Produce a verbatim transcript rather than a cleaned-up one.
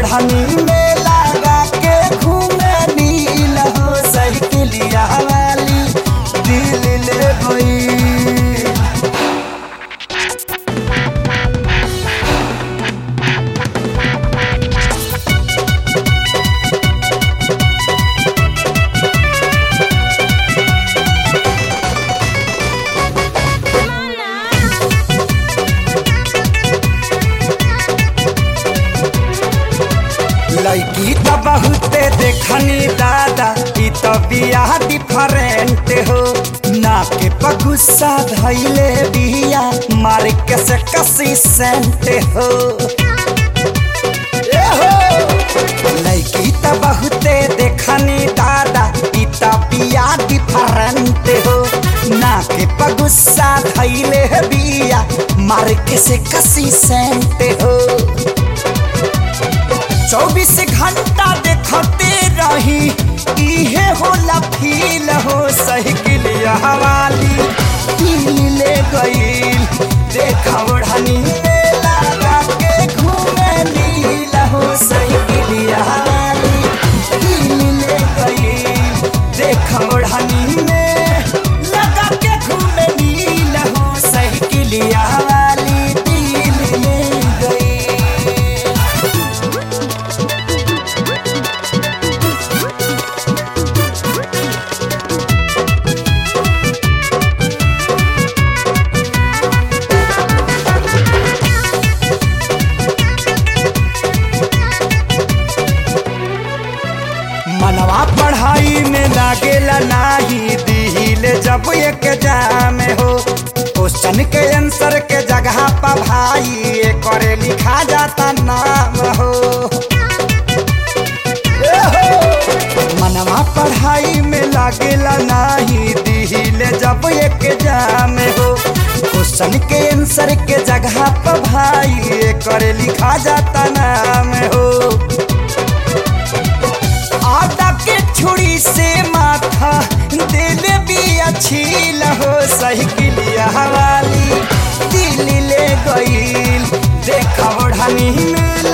ओढ़नी में लगा के घूमे नील हो साइकिलिया वाली दिल ले गई। लड़की तो बहुते देखनी दादा ई तो बिया डिफरेंट हो ना के पगुस्सा धैले बिया मार के से कसी सेंट हो। ए हो लड़की तो बहुते देखनी दादा ई तो बिया डिफरेंट हो ना के पगुस्सा धैले बिया मार के से कसी सेंट हो। चौबीस घंटा देखते रही इहे होला फील हो साइकिलिया वाली दिल ले गई। देखा ओढ़नी में लगा के घूमे नील हो साइकिलिया वाली दिल ले गई। देखा ओढ़नी में लगा के घूमे नील हो साइकिलिया वाली दिल ले गई। मनवा पढ़ाई में लागेला नाही दिल जब एक एग्जाम हो क्वेश्चन के आंसर के जगह पर भाई करे लिखा जाता नाम हो। मनवा पढ़ाई में लागेला नाही दिल जब एक एग्जाम हो क्वेश्चन के आंसर के जगह पर भाई करे लिखा जाता नाम हो। आटा के छुरी से माथा दिल भी अच्छी लहो साइकिलिया वाली दिल ले गई। देखा ओढ़नी में